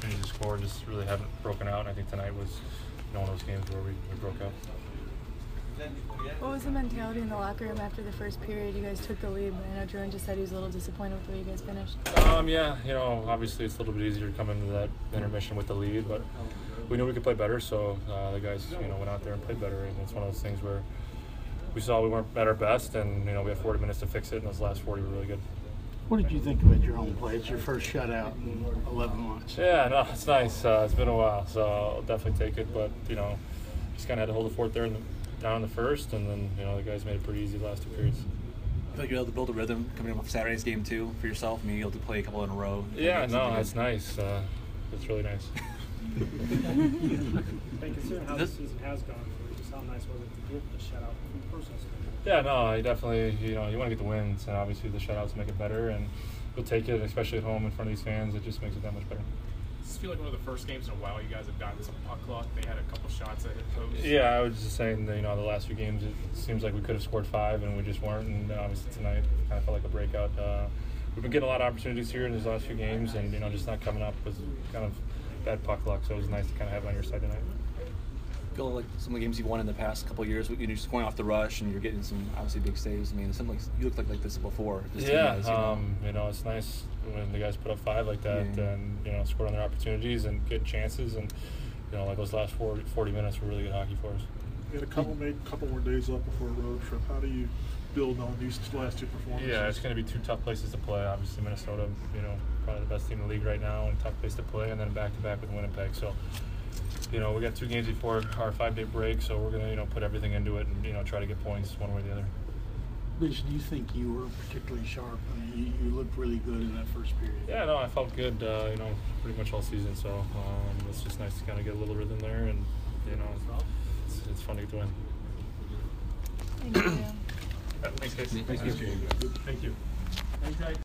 opportunities to score, just really haven't broken out. And I think tonight was one of those games where we broke out. What was the mentality in the locker room after the first period? You guys took the lead, but I know Jordan just said he was a little disappointed with the way you guys finished. Yeah, obviously it's a little bit easier to come into that intermission with the lead, but we knew we could play better, so the guys, went out there and played better. And it's one of those things where we saw we weren't at our best, and we had 40 minutes to fix it, and those last 40 were really good. What did you think about your home play? It's your first shutout in 11 months. Yeah, no, it's nice. It's been a while, so I'll definitely take it. But just kind of had to hold the fort there down in the first, and then the guys made it pretty easy the last two periods. I feel like you're able to build a rhythm coming off Saturday's game too for yourself. Maybe able to play a couple in a row. Yeah, no, that's nice. It's really nice. Considering how the season has gone, just how nice was it to get the shutout from the personal standpoint? Yeah, no, you definitely, you want to get the wins, and obviously the shutouts make it better, and we'll take it, especially at home in front of these fans. It just makes it that much better. Does this feel like one of the first games in a while you guys have gotten some puck luck? They had a couple shots that hit posts. Yeah, I was just saying that, the last few games, it seems like we could have scored 5, and we just weren't, and obviously tonight kind of felt like a breakout. We've been getting a lot of opportunities here in these last few games, and, just not coming up with kind of bad puck luck, so it was nice to kind of have it on your side tonight. Feel like some of the games you've won in the past couple of years, you're scoring off the rush and you're getting some obviously big saves. I mean, it like you looked like this before. This it's nice when the guys put up 5 like that, and score on their opportunities and get chances, and like those last 40 minutes were really good hockey for us. You had a couple more days up before a road trip. How do you build on these last 2 performances? Yeah, it's going to be 2 tough places to play. Obviously, Minnesota, probably the best team in the league right now, and tough place to play, and then back-to-back with Winnipeg. So, we got 2 games before our 5-day break, so we're going to, put everything into it and, try to get points one way or the other. Mitch, do you think you were particularly sharp? I mean, you looked really good in that first period. Yeah, no, I felt good, pretty much all season. So it's just nice to kind of get a little rhythm there, and, it's fun to get the win. Thank you. Thanks, guys. Thank you. Thank you.